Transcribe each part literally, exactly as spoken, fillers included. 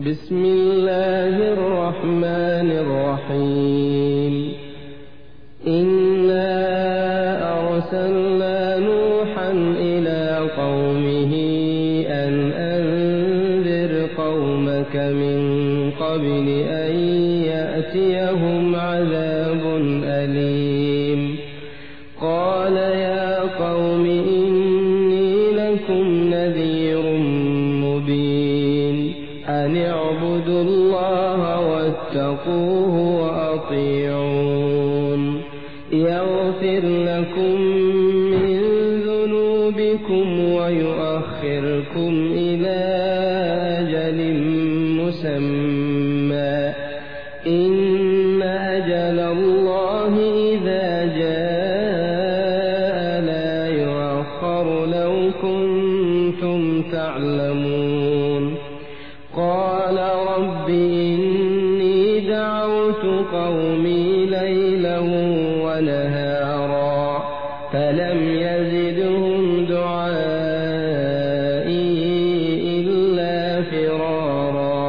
بسم الله الرحمن الرحيم إنا أرسلنا نوحا إلى قومه أن أنذر قومك من قبل أن يأتيهم عذاب أليم قال يا قوم إني لكم نذير مبين أن اعبدوا الله واتقوه وأطيعون يغفر لكم من ذنوبكم ويؤخركم إلى أجل مسمى إن أجل الله إذا جاء لا يؤخر لو كنتم تعلمون قال رب إني دعوت قومي ليلا ونهارا فلم يزدهم دعائي إلا فرارا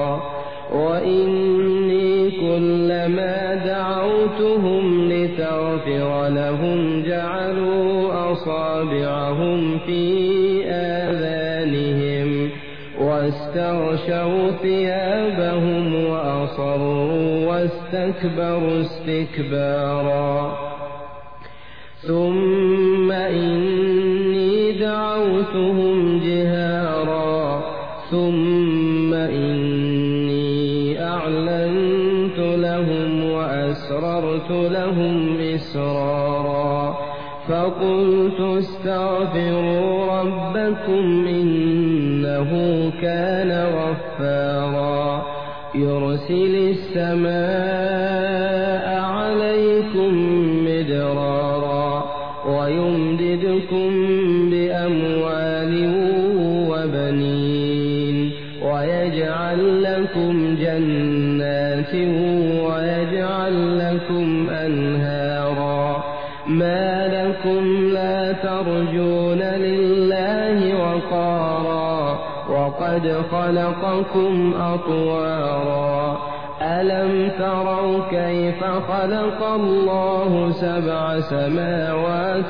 وإني كلما دعوتهم لتغفر لهم جعلوا أصابعهم في آذانهم واستغشوا ثيابهم وأصروا واستكبروا استكبارا ثم إني دعوتهم جهارا ثم إني أعلنت لهم وأسررت لهم إسرارا فقلت استغفروا ربكم إنه كان غفارا يرسل السماء عليكم مدرارا ويمددكم بأموال وبنين ويجعل لكم جنات ويجعل لكم أنهارا ما لكم لا ترجون لله وقارا وقد خلقكم أطوارا ألم تروا كيف خلق الله سبع سماوات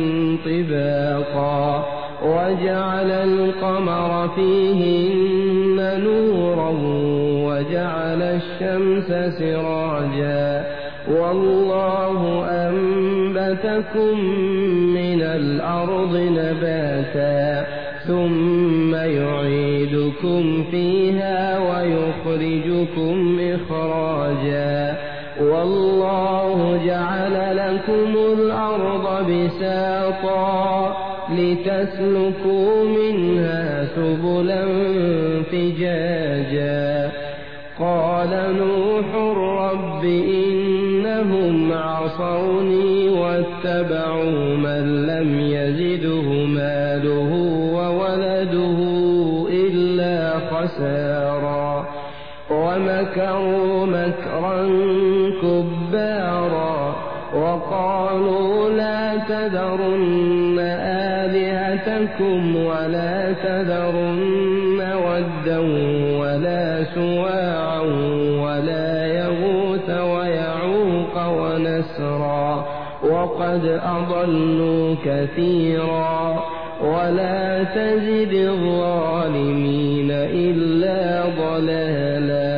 طباقا وجعل القمر فيهن نورا وجعل الشمس سراجا والله أنبتكم من الأرض نباتا ثم يعيدكم فيها ويخرجكم إخراجا والله جعل لكم الأرض بساطا لتسلكوا منها سبلا فجاجا قال نوح رب إنهم عصوني واتبعوا من لم يزده ماله وولده إلا خسارا ومكروا مكرا كبارا وقالوا لا تذرن آلهتكم ولا تذرن ودا ولا سواعا ولا يغوث ويعوق ونسرا وقد أضلوا كثيرا ولا تزد الظالمين إلا ضلالا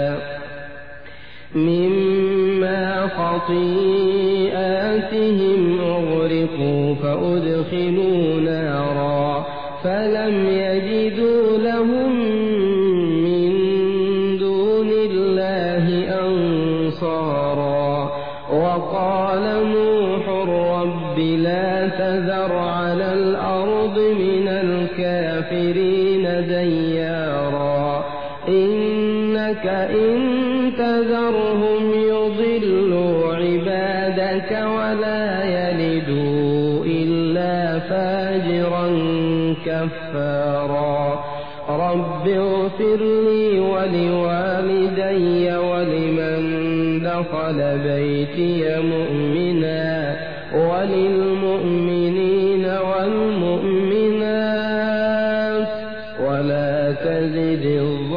مما خطيئاتهم أغرقوا فأدخلوا نارا فلم يجدوا لهم من دون الله أنصارا وقال نوح رب لا تذر على الأرض من الكافرين ديارا إنك إن تذرهم يضلوا عبادك ولا يلدوا إلا فاجرا كفارا رب اغفر لي ولوالدي ولمن دخل بيتي مؤمنا وللمؤمنين والمؤمنات ولا تزد الظالمين